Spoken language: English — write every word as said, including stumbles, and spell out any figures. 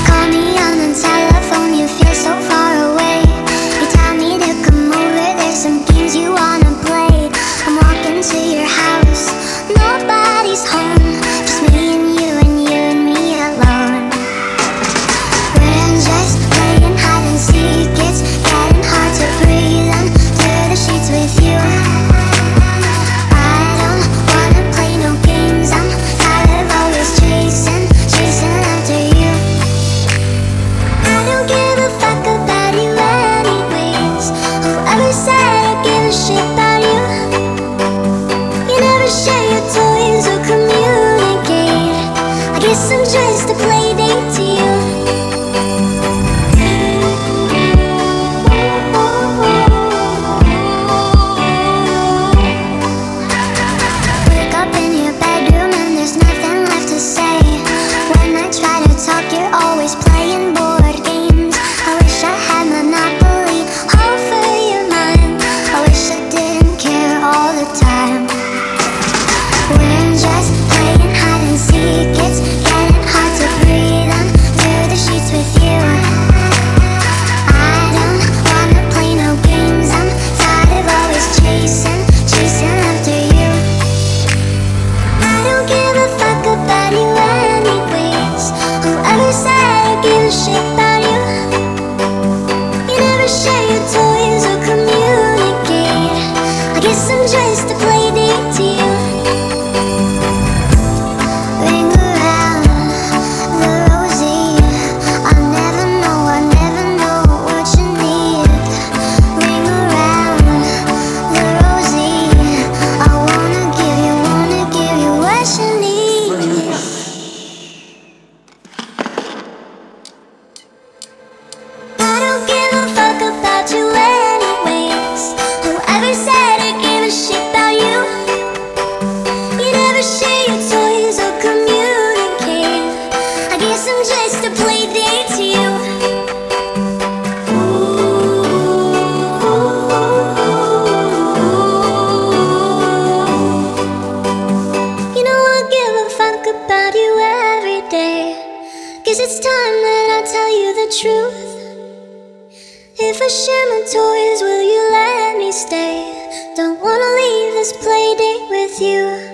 call me on the telephone, you feel so far away. You tell me to come over, there's some games you wanna play. I'm walking to your house, nobody's home, just me and you and you and me alone. We're just playing hide and seek, it's getting hard to breathe under the sheets with you. I don't wanna play no games, I'm tired of always chasing, chasing after you. I don't give a fuck about you anyways. Whoever said I give a shit about you? You never share your toys or communicate. I guess I'm just a play date to you. Wake up in your bedroom and there's nothing left to say. When I try to talk, you're always playing board games. I wish I had Monopoly over your mind. I wish I didn't care all the time. We're just playing hide and seek, it's getting hard to breathe under the sheets with you. I don't wanna play no games, I'm tired of always chasing, chasing after you. I don't give a fuck about you anyways. Whoever said I give a shit about you? You never share your toys or communicate. I guess I'm just a play date to you. Ring around the rosy, I never know, I never know what you need. Ring around the rosy, I wanna give you, wanna give you what you need. I don't give a fuck about you anyways. Whoever said I give a shit about you? You never share your toys or communicate. I guess I'm just a play date to you. You know I give a fuck about you every day. Guess it's time that I tell you the truth. If I share my toys, will you let me stay? Don't wanna leave this play date with you.